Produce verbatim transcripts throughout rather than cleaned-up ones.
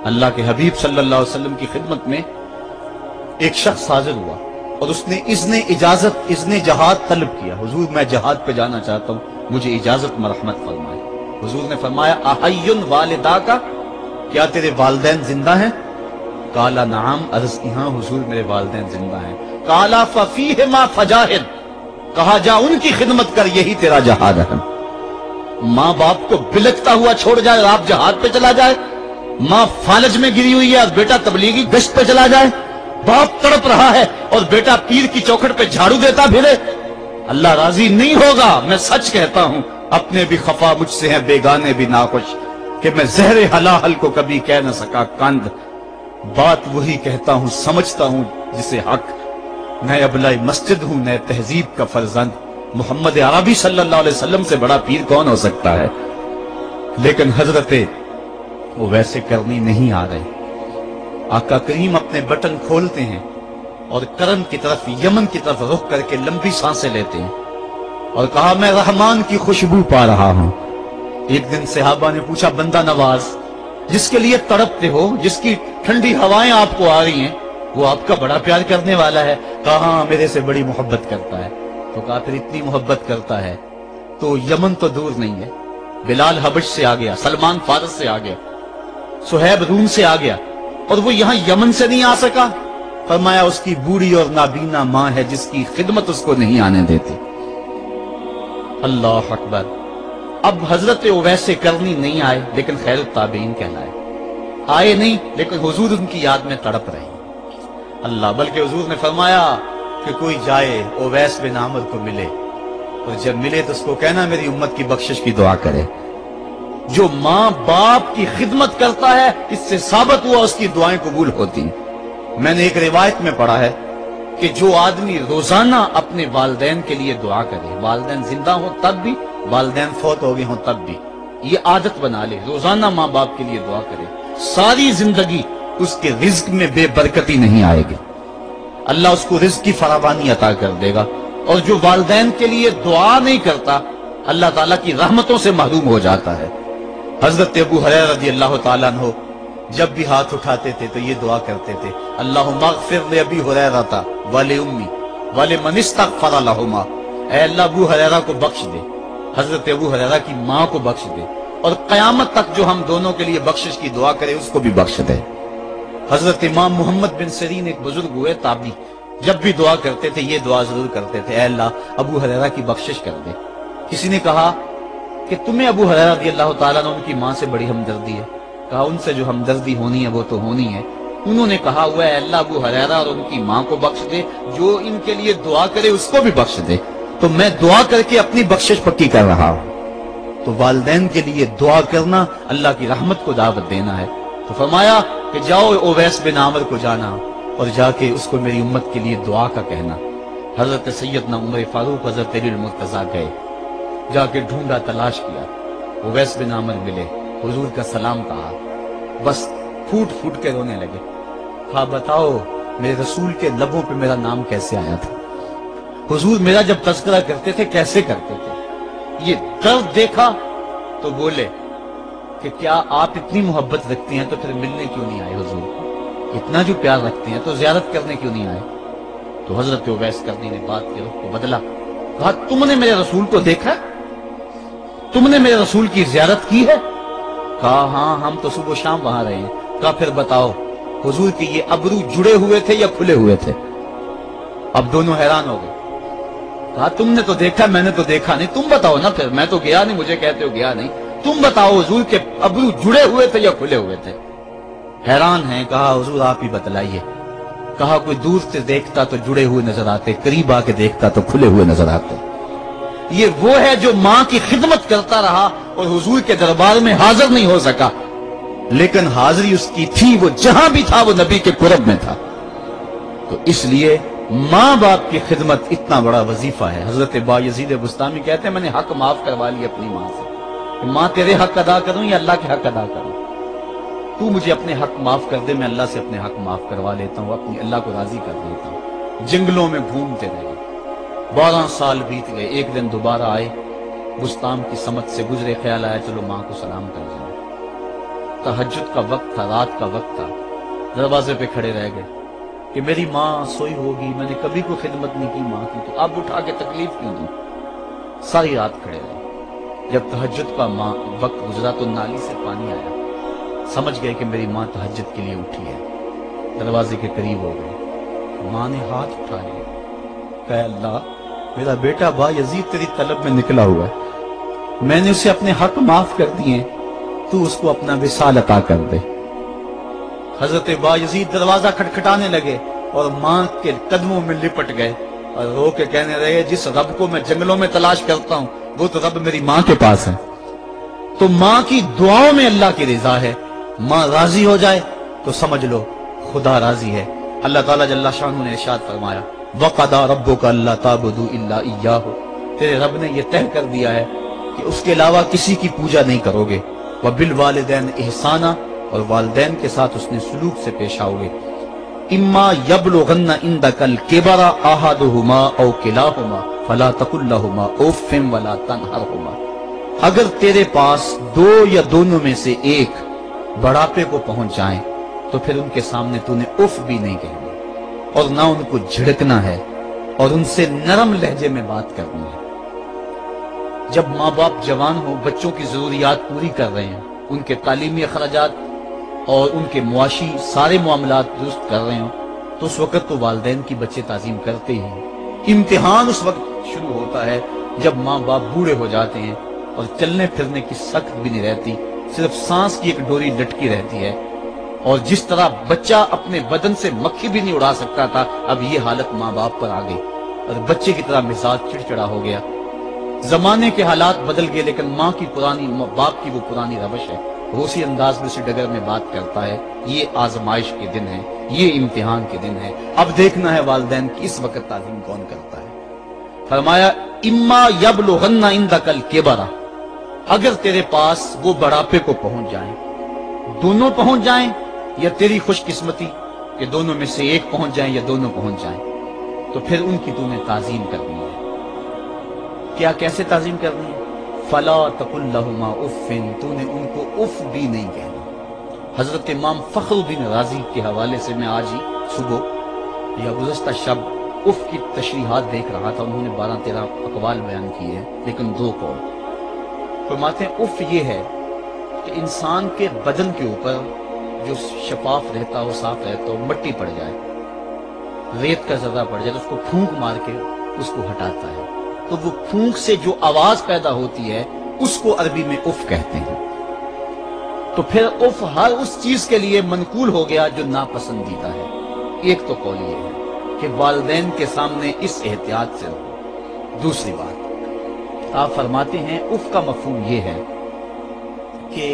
اللہ کے حبیب صلی اللہ علیہ وسلم کی خدمت میں ایک شخص حاضر ہوا اور اس نے اذن اجازت اذن جہاد طلب کیا، حضور میں جہاد پہ جانا چاہتا ہوں، مجھے اجازت مرحمت فرمائے۔ حضور نے فرمایا احی والدہ کا، کیا تیرے والدین زندہ ہیں؟ قالا نعم، عرض کی ہاں حضور میرے والدین زندہ ہیں۔ قالا ففیہما فجاہد، کہا جا ان کی خدمت کر، یہی تیرا جہاد ہے۔ ماں باپ کو بلکتا ہوا چھوڑ جائے اور آپ جہاد پہ چلا جائے، ماں فالج میں گری ہوئی ہے اور بیٹا تبلیغی گشت پہ چلا جائے، باپ تڑپ رہا ہے اور بیٹا پیر کی چوکھٹ پہ جھاڑو دیتا پھرے، اللہ راضی نہیں ہوگا۔ میں سچ کہتا ہوں، اپنے بھی خفا مجھ سے ہیں، بیگانے بھی ناخوش، کہ میں زہر حلاحل کو کبھی کہہ نہ سکا کند، بات وہی کہتا ہوں سمجھتا ہوں جسے حق، نئے ابلائی مسجد ہوں، نئے تہذیب کا فرزند، محمد عربی صلی اللہ علیہ وسلم سے بڑا پیر کون ہو سکتا ہے؟ لیکن حضرت وہ ویسے کرنی نہیں آ رہے۔ آقا کریم اپنے بٹن کھولتے ہیں اور کرن کی طرف، یمن کی طرف رخ کر کے لمبی سانسیں لیتے ہیں اور کہا میں رحمان کی خوشبو پا رہا ہوں۔ ایک دن صحابہ نے پوچھا بندہ نواز جس کے لیے تڑپتے ہو، جس کی ٹھنڈی ہوائیں آپ کو آ رہی ہیں، وہ آپ کا بڑا پیار کرنے والا ہے؟ کہا ہاں میرے سے بڑی محبت کرتا ہے۔ تو کہا پھر اتنی محبت کرتا ہے تو یمن تو دور نہیں ہے، بلال حبش سے آ گیا، سلمان فارس سے آ گیا، سہیب روم سے آ گیا، اور وہ یہاں یمن سے نہیں آ سکا؟ فرمایا اس کی بوڑھی اور نابینا ماں ہے جس کی خدمت اس کو نہیں آنے دیتی۔ اللہ اکبر۔ اب حضرت اویس کرنی نہیں آئے لیکن خیر التابعین کہلائے، آئے نہیں لیکن حضور ان کی یاد میں تڑپ رہے اللہ، بلکہ حضور نے فرمایا کہ کوئی جائے اویس بن عامر کو ملے اور جب ملے تو اس کو کہنا میری امت کی بخشش کی دعا کرے۔ جو ماں باپ کی خدمت کرتا ہے اس سے ثابت ہوا اس کی دعائیں قبول ہوتی ہیں۔ میں نے ایک روایت میں پڑھا ہے کہ جو آدمی روزانہ اپنے والدین کے لیے دعا کرے، والدین زندہ ہوں تب بھی، والدین فوت ہو گئے ہوں تب بھی، یہ عادت بنا لے، روزانہ ماں باپ کے لیے دعا کرے، ساری زندگی اس کے رزق میں بے برکتی نہیں آئے گی، اللہ اس کو رزق کی فراوانی عطا کر دے گا۔ اور جو والدین کے لیے دعا نہیں کرتا اللہ تعالیٰ کی رحمتوں سے محروم ہو جاتا ہے۔ حضرت ابو ہریرہ رضی اللہ تعالیٰ عنہ جب بھی ہاتھ اٹھاتے تھے تو یہ دعا کرتے تھے، اللہم اغفر لابی ہریرہ ولأمی ولمن استغفر لہما، اے اللہ ابو ہریرہ کو بخش دے، حضرت ابو ہریرہ کی ماں کو بخش دے، اور قیامت تک جو ہم دونوں کے لیے بخشش کی دعا کرے اس کو بھی بخش دے۔ حضرت امام محمد بن سیرین ایک بزرگ ہوئے تابعی، جب بھی دعا کرتے تھے یہ دعا ضرور کرتے تھے، اے اللہ ابو ہریرہ کی بخشش کر دے۔ کسی نے کہا کہ تمہیں ابو ہریرہ رضی اللہ تعالیٰ عنہ ان کی ماں سے بڑی ہمدردی ہے؟ کہا ان سے جو ہمدردی ہونی ہے وہ تو ہونی ہے۔ انہوں نے کہا ہوا ہے اللہ ابو ہریرہ اور ان کی ماں کو بخش دے، جو ان کے لیے دعا کرے اس کو بھی بخش دے، تو میں دعا کر کے اپنی بخشش پکی کر رہا ہوں۔ تو والدین کے لیے دعا کرنا اللہ کی رحمت کو دعوت دینا ہے۔ تو فرمایا کہ جاؤ اویس بن عامر کو جانا اور جا کے اس کو میری امت کے لیے دعا کا کہنا۔ حضرت سیدنا عمر فاروق حضرت علی المرتضیٰ گئے، جا کے ڈھونڈا، تلاش کیا، اویس بن عامر ملے، حضور کا سلام کہا، بس پھوٹ پھوٹ کے رونے لگے، کہا بتاؤ میرے رسول کے لبوں پہ میرا نام کیسے آیا تھا؟ حضور میرا جب تذکرہ کرتے تھے کیسے کرتے تھے؟ یہ درد دیکھا تو بولے کہ کیا آپ اتنی محبت رکھتی ہیں تو پھر ملنے کیوں نہیں آئے حضور؟ اتنا جو پیار رکھتے ہیں تو زیارت کرنے کیوں نہیں آئے؟ تو حضرت اویس کرنی نے بات کے رخ کو بدلا، کہا تم نے میرے رسول کو دیکھا؟ تم نے میرے رسول کی زیارت کی ہے؟ کہا ہاں ہم تو صبح و شام وہاں رہے ہیں۔ کہا پھر بتاؤ حضور کی یہ ابرو جڑے ہوئے تھے یا کھلے ہوئے تھے؟ اب دونوں حیران ہو گئے، کہا تم نے تو دیکھا میں نے تو دیکھا نہیں، تم بتاؤ نا، پھر میں تو گیا نہیں، مجھے کہتے ہو گیا نہیں، تم بتاؤ حضور کے ابرو جڑے ہوئے تھے یا کھلے ہوئے تھے؟ حیران ہیں، کہا حضور آپ ہی بتلائیے۔ کہا کوئی دور سے دیکھتا تو جڑے ہوئے نظر آتے، قریب آ کے دیکھتا تو کھلے ہوئے نظر آتے۔ یہ وہ ہے جو ماں کی خدمت کرتا رہا اور حضور کے دربار میں حاضر نہیں ہو سکا، لیکن حاضری اس کی تھی، وہ جہاں بھی تھا وہ نبی کے قرب میں تھا۔ تو اس لیے ماں باپ کی خدمت اتنا بڑا وظیفہ ہے۔ حضرت بایزید بستامی کہتے ہیں میں نے حق معاف کروا لی اپنی ماں سے، کہ ماں تیرے حق ادا کروں یا اللہ کے حق ادا کروں؟ تو مجھے اپنے حق معاف کر دے، میں اللہ سے اپنے حق معاف کروا لیتا ہوں، اپنی اللہ کو راضی کر دیتا ہوں۔ جنگلوں میں گھومتے رہے، بارہ سال بیت گئے، ایک دن دوبارہ آئے، بستام کی سمت سے گزرے، خیال آیا چلو ماں کو سلام کر جائیں۔ तहज्जुद का वक्त था, रात का वक्त था, दरवाजे पे खड़े रह गए कि मेरी माँ सोई होगी, मैंने कभी कोई खिदमत नहीं की माँ की, तो अब उठा के तकलीफ क्यों दूं। सारी रात खड़े रहे। जब तहज्जुद का माँ वक्त गुजरा तो नाली से पानी आया, समझ गए कि मेरी माँ तहज्जुद के लिए उठी है। दरवाजे के करीब हो गए, माँ ने हाथ उठा लिया, कहा अल्लाह मेरा बेटा बा यजीद तेरी तलब में निकला हुआ है, मैंने उसे अपने हक माफ कर दिए, तू उसको अपना विसाल अता कर दे। हजरत बा यजीद दरवाजा खटखटाने लगे और माँ के कदमों में लिपट गए और रो के कहने लगे, जिस रब को मैं जंगलों में तलाश करता हूं वो तो रब मेरी माँ के पास है। तो माँ की दुआओं में अल्लाह की रिजा है, माँ राजी हो जाए तो समझ लो खुदा राजी है। अल्लाह ताला जल्ला शानु ने इरशाद फरमाया, वक़दा रब्बुका अल्ला ताबुदू इल्ला इय्याहु, तेरे रब ने यह तय कर दिया है कि उसके अलावा किसी की पूजा नहीं करोगे। व बिल वालिदैन इहसाना, और वालिदैन के साथ उसने सुलूक से पेश आओगे। इम्मा यबलुगन्ना इंदकल किबरा अहदुहुमा औ किलाहुमा फला तकुल लहुमा उफ़्फ़िन वला तनहरहुमा, अगर तेरे पास दो या दोनों में से एक बढ़ापे को पहुंच जाए तो फिर उनके सामने तूने उफ भी नहीं कहनी और ना उनको झिड़कना है और उनसे नरम लहजे में बात करनी है। जब माँ बाप जवान हो, बच्चों की जरूरियात पूरी कर रहे हैं, उनके तालीमी अखराजात और उनके मुआशी सारे मामलात दुरुस्त कर रहे हो, तो उस वक्त तो वालिदैन की बच्चे ताजीम करते ही। इम्तिहान उस वक्त शुरू होता है जब माँ बाप बूढ़े हो जाते हैं और चलने फिरने की सख्त भी नहीं रहती, सिर्फ सांस की एक डोरी लटकी रहती है। और जिस तरह बच्चा अपने बदन से मक्खी भी नहीं उड़ा सकता था, अब ये हालत माँ बाप पर आ गई और बच्चे की तरह मिजाज चिड़चिड़ा हो गया। जमाने के हालात बदल गए, लेकिन माँ की पुरानी बाप की वो पुरानी रवश है, वो उसी अंदाज में उसी डगर में बात करता है। ये आजमाइश के दिन है, ये इम्तिहान के दिन है। अब देखना है वालिदैन की इस वक्त ताज़ीम कौन करता है। फरमाया इम्मा यबलुगन्ना इंदकल किबरा, अगर तेरे पास वो बढ़ापे को पहुंच जाए, दोनों पहुंच जाएं या तेरी खुशकिस्मती कि दोनों में से एक पहुंच जाए या दोनों पहुंच जाएं, तो फिर उनकी तूने ताजीम करनी है। क्या कैसे ताजीम करनी है? फला तकुल लहुमा उफ़्फ़िन, तूने उनको उफ भी नहीं कहना। हजरत इमाम फखरुद्दीन राजी के हवाले से मैं आज ही सुबह या गुज़श्ता शब उफ की तशरीहात देख रहा था, उन्होंने बारह तेरह अकवाल बयान किए हैं, लेकिन दो कौल फरमाते हैं। उफ ये है कि इंसान के बदन के ऊपर जो शफाफ रहता हो, साफ रहता हो, मट्टी पड़ जाए, रेत का जर्रा पड़ जाए तो उसको फूंक मार के उसको हटाता है, तो वो फूंक से जो आवाज पैदा होती है उसको अरबी में उफ कहते हैं। तो फिर उफ हर उस चीज के लिए मनकूल हो गया जो नापसंदीदा है। एक तो कौल ये है कि वालिदैन के सामने इस एहतियात से रहो। दूसरी बात आप फरमाते हैं उफ का मफहूम ये है कि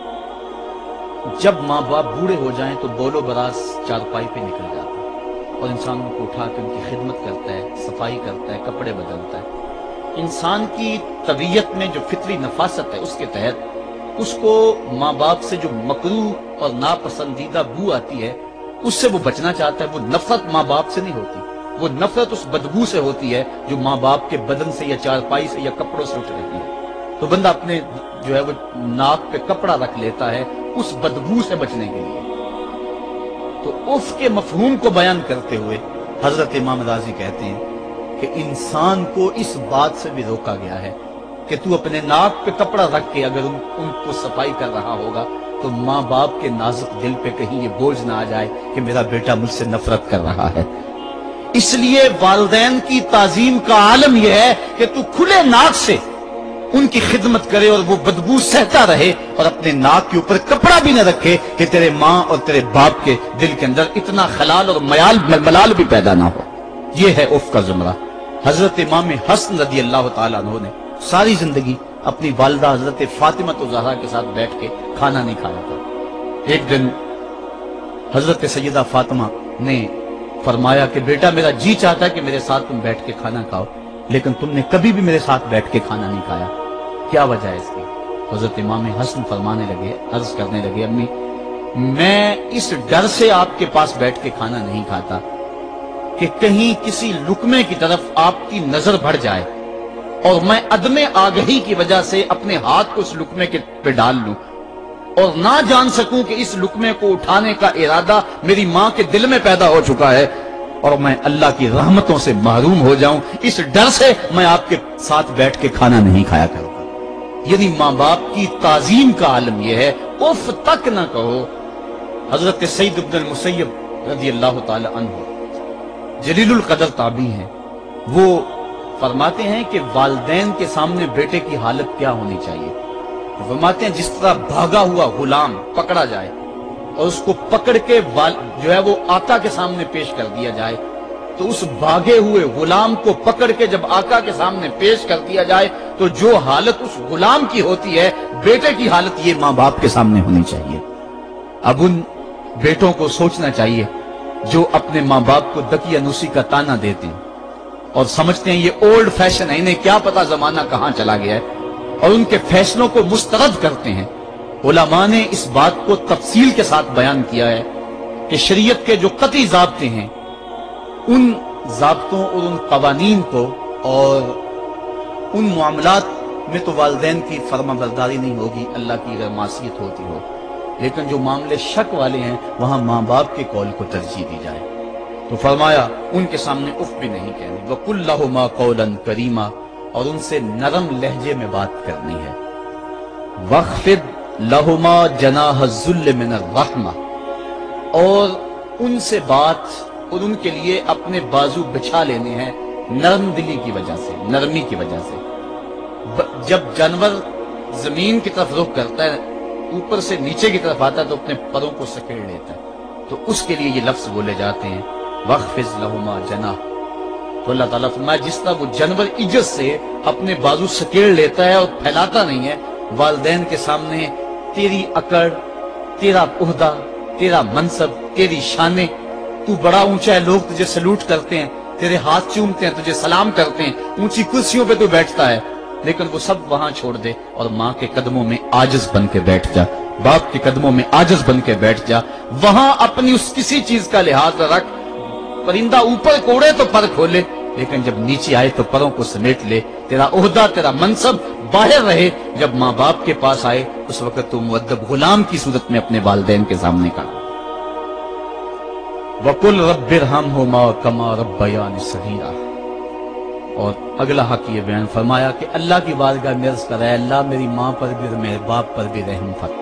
जब माँ बाप बूढ़े हो जाएं तो बोलो बरास चारपाई पे निकल जाता है और इंसान उनको उठा के उनकी खिदमत करता है, सफाई करता है, कपड़े बदलता है। इंसान की तबीयत में जो फितरी नफासत है उसके तहत उसको माँ बाप से जो मकरूह और नापसंदीदा बू आती है उससे वो बचना चाहता है। वो नफरत माँ बाप से नहीं होती, वो नफरत उस बदबू से होती है जो माँ बाप के बदन से या चारपाई से या कपड़ों से उठ रही है। तो बंदा अपने जो है वो नाक पे कपड़ा रख लेता है उस बदबू से बचने के लिए। तो उफ के मफहूम को बयान करते हुए हजरत इमाम राजी कहते हैं कि इंसान को इस बात से भी रोका गया है कि तू अपने नाक पे कपड़ा रख के अगर उन, उनको सफाई कर रहा होगा तो माँ बाप के नाजुक दिल पे कहीं ये बोझ ना आ जाए कि मेरा बेटा मुझसे नफरत कर रहा है। इसलिए वालिदैन की ताजीम का आलम यह है कि तू खुले नाक से उनकी खिदमत करे और वो बदबू सहता रहे और अपने नाक के ऊपर कपड़ा भी न रखे कि तेरे माँ और तेरे बाप के दिल के अंदर इतना खलाल और मयाल मलाल भी पैदा ना हो। ये है उफ का जुमरा। हजरत इमाम हसन रदी अल्लाह तआला अन्हु ने सारी जिंदगी अपनी वालिदा हजरत फातिमा तो ज़हरा के साथ बैठ के खाना नहीं खाया था। एक दिन हजरत सैयदा फातिमा ने फरमाया कि बेटा मेरा जी चाहता है कि मेरे साथ तुम बैठ के खाना खाओ, लेकिन तुमने कभी भी मेरे साथ बैठ के खाना नहीं खाया, क्या वजह है इसकी? हजरत इमाम हसन फरमाने लगे, अर्ज करने लगे, अम्मी मैं इस डर से आपके पास बैठ के खाना नहीं खाता कि कहीं किसी लुकमे की तरफ आपकी नजर बढ़ जाए और मैं अदमे आगही की वजह से अपने हाथ को उस लुकमे के पे डाल लूं और ना जान सकूं कि इस लुकमे को उठाने का इरादा मेरी मां के दिल में पैदा हो चुका है और मैं अल्लाह की रहमतों से महरूम हो जाऊं, इस डर से मैं आपके साथ बैठ के खाना नहीं खाया करूंगा। यदि मां बाप की ताजीम का आलम यह है, उफ तक ना कहो। हजरत सईद इब्न मुसय्यब रज़ी अल्लाह ताला अन्हु जलीलुल कदर ताबी हैं, वो फरमाते हैं कि वालिदैन के सामने बेटे की हालत क्या होनी चाहिए। वो फरमाते हैं जिस तरह भागा हुआ गुलाम पकड़ा जाए और उसको पकड़ के जो है वो आका के सामने पेश कर दिया जाए, तो उस भागे हुए गुलाम को पकड़ के जब आका के सामने पेश कर दिया जाए तो जो हालत उस गुलाम की होती है, बेटे की हालत ये मां बाप के सामने होनी चाहिए। अब उन बेटों को सोचना चाहिए जो अपने मां बाप को दकियानूसी का ताना देते हैं और समझते हैं ये ओल्ड फैशन है, इन्हें क्या पता जमाना कहां चला गया है, और उनके फैसलों को मुस्तरद करते हैं। उलमा ने इस बात को तफसील के साथ बयान किया है कि शरीयत के जो कतई ज़ाब्ते हैं, उन ज़ाब्तों और उन कवानीन को और उन मामलात में तो वालिदैन की फर्माबरदारी नहीं होगी, अल्लाह की अगर मासियत होती हो, लेकिन जो मामले शक वाले हैं वहां मां बाप के कौल को तरजीह दी जाए। तो फरमाया उनके सामने उफ भी नहीं कहनी, वकुल लहुमा कौलन करीमा, और उनसे नरम लहजे में बात करनी है। वख्फिद लहुमा जनाह ज़ुल्ल मिनर रहमा, और उनसे बात और उनके लिए अपने बाजू बिछा लेने हैं नरम दिली की वजह से, नरमी की वजह से। जब जानवर जमीन की तरफ रुख करता है, ऊपर से नीचे की तरफ आता है तो अपने परों को सकेड़ लेता है, तो उसके लिए ये लफ्ज बोले जाते हैं वख्फिज लहुमा जनाह। तो अल्लाह ताला फरमाया जिस तरह वो जानवर इज्जत से अपने बाजू सकेड़ लेता है और फैलाता नहीं है, वालिदैन के सामने तेरी अकड़, तेरा उहदा, तेरा मनसब, तेरी शाने, तू बड़ा ऊंचा है, लोग तुझे सलूट करते हैं, तेरे हाथ चूमते हैं, तुझे सलाम करते हैं, ऊंची कुर्सियों पे तू बैठता है, लेकिन वो सब वहां छोड़ दे और मां के कदमों में आजिज बन के बैठ जा, बाप के कदमों में आजिज बन के बैठ जा। वहां अपनी उस किसी चीज का लिहाज रख, परिंदा ऊपर कोड़े तो पर खोले, लेकिन जब नीचे आए तो परों को समेट ले। तेरा ओहदा, तेरा मनसब बाहर रहे, जब माँ बाप के पास आए उस वक्त तू मुअद्दब गुलाम की सूरत में अपने वालिदैन के सामने का। वकुल रब्बिरहमहुमा कमा रब्बयानी सगीरा, और अगला हक ये बयान फरमाया कि अल्लाह की बारगाह में अर्ज़ कराए, अल्लाह मेरी माँ पर भी और मेरे बाप पर भी रहम फरमा।